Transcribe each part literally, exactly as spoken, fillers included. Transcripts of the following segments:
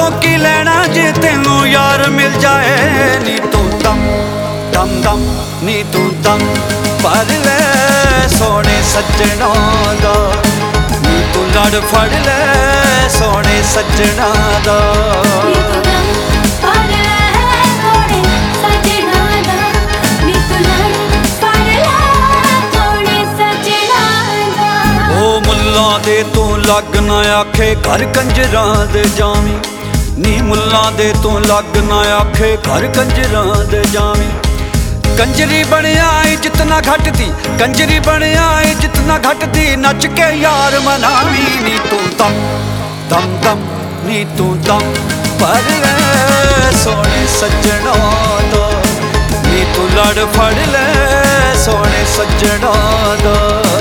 तो की लेना जे तेनू यार मिल जाए। नी तू दम दम दम नी तू दम भर ले सोने सज्जणा दा, नी तू लड़ फड़ ले सोने सज्जणा दा। दे तू लग ना आखे घर कंजरां दे जावी, नी मुल्लां दे तू लग ना आखे घर कंजरां दे जावी। कंजरी बनया इज्जत ना घटदी, कंजरी बनया इज्जत ना घटदी, नच के यार मनावी। नी तू दम दम दम नी तू दम भर ले सोने सज्जणा दा, नी तू लड़ फड़ ले सोने सज्जणा दा।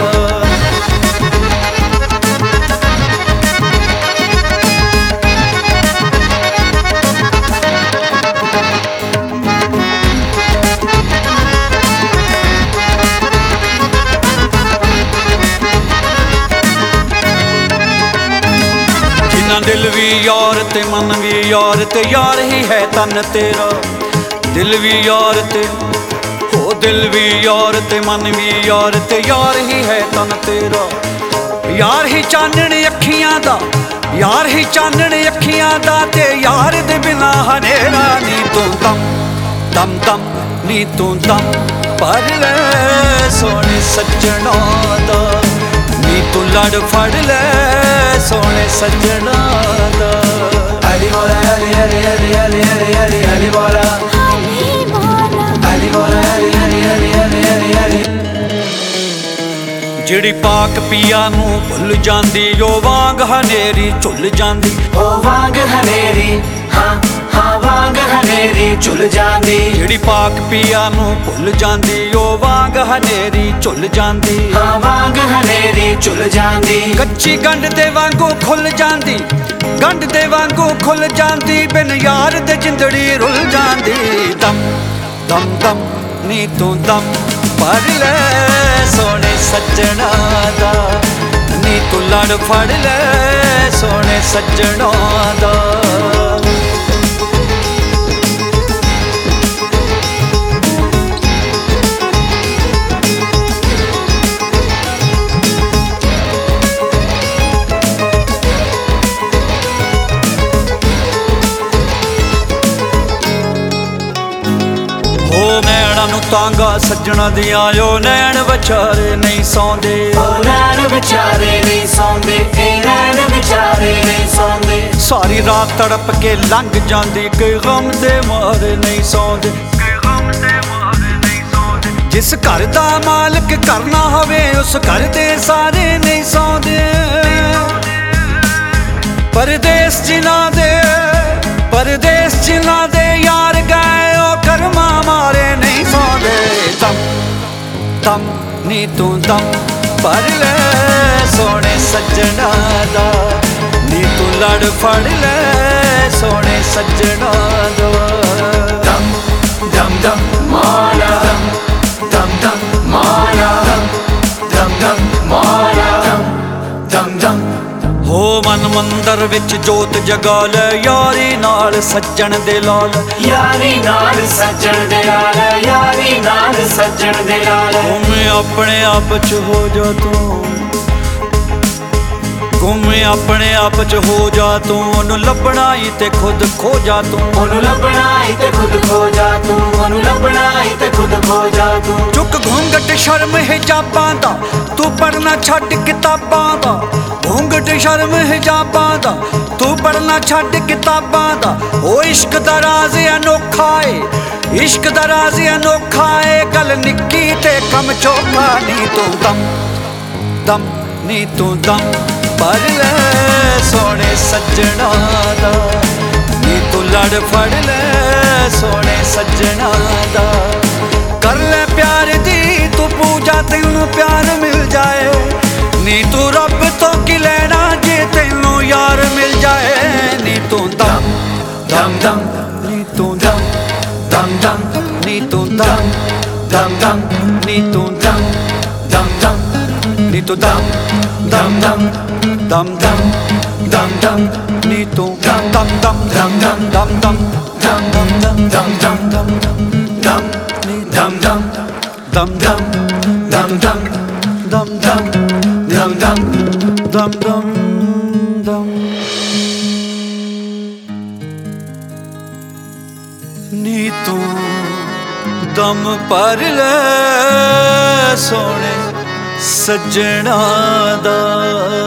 दिल भी यार ते मन भी यार ते यार ही है तन तेरा। दिल भी यार ते हो दिल भी यार ते मन भी यार ते यार ही है तन तेरा। यार ही चानण अखियां दा, यार ही चानण अखियां दा, ते यार दे बिना हनेरा। नी तू दम दम दम नी तू दम भर ले सोने सज्जणा दा, नी तू लड़ फड़ ले सोने सज्जणा दा। अली बोला अली अली अली अली अली अली अली बोला अली बोला अली अली अली अली अली अली। जिहड़ी पाक पिया नू भुल जांदी, ओ वांग हनेरी झुल जांदी, ओ वांग हनेरी हाँ हाँ वांग हनेरी झुल जांदी। जिहड़ी पाक पिया नू भुल जांदी, ओ वांग हनेरी झुल जांदी, हाँ वांग हनेरी झुल जांदी। कच्ची गंढ दे वांगू खुल जांदी, गंढ दे वांगू खुल जांदी, बिन यार दे जिंदड़ी रुल जांदी। दम दम दम नी तू दम भर ले सोने सज्जणा दा, नी तू लड़ फड़ ले सोने सज्जणा दा। नैणा नू तांगा सज्जणा दिया, ओ नैण विचारे नहीं सौंदे, ओ नैण विचारे नहीं सौंदे, ए नैण विचारे नहीं सौंदे। सारी रात तड़प के लंघ जांदी, कोई गम दे मारे नहीं सौंदे, जिस घर दा मालिक करना होवे उस घर दे सारे नहीं सौंदे। परदेस जिना दे परदेस जिना दे यार गए ओ कर्मा मारे नहीं सौंदे। दम दम नी तू दम भर ले सोने सज्जणा दा, नी तू लड़ फड़ ले सोने सज्जणा दा। दम दम दम मौला दम दम दम मौला दम दम दम मौला दम दम दम। हो मन मंदर विच जोत जगा ले, यारी नाल सज्जण दे लाल, यारी नाल सज्जण दे लाल, यारी नाल सज्जण दे लाल। गुम अपने आप च हो जा तू, गुम अपने आप च हो जा तू, ओनू लभना ही ते खुद खो जा तू, ओनू लभना ही ते खुद खो जा तू, ओनू लभना ही ते खुद खो जा तू। चुक घूंघट शर्म हिजाबां दा, तू पढ़ना छड्ड किताबां दा, घूंघट शर्म हिजाबां दा, तू पढ़ना छड्ड किताबां दा। ओ इश्क दा राज अनोखा है, इश्क दा राज अनोखा है, गल निक्की ते कम चोखा। नी तू दम दम नी तू दम भर ले सोने सज्जणा दा, नी तू लड़ फड़ ले सोने सज्जणा दा। कर ले प्यार दी तू पूजा, तेनू प्यार मिल जाए, नी तू रब तो की लेना जे तेनू यार मिल जाए। नी तू दम दम दम नी तू दम दम दम नी तू दम दम दम नी तू दम दम दम नी तू दम दम दम दम दम dum dum ਨੀ ਤੂੰ ਦਮ ਦਮ ਦਮ dum dum ਦਮ ਦਮ dum dum dum dum dum dum dum dum ਦਮ dum dum dum ਦਮ dum dum dum ਦਮ ਦਮ ਦਮ ਨੀ ਤੂੰ ਦਮ ਭਰ ਲੈ ਸੋਹਣੇ ਸੱਜਣਾ ਦਾ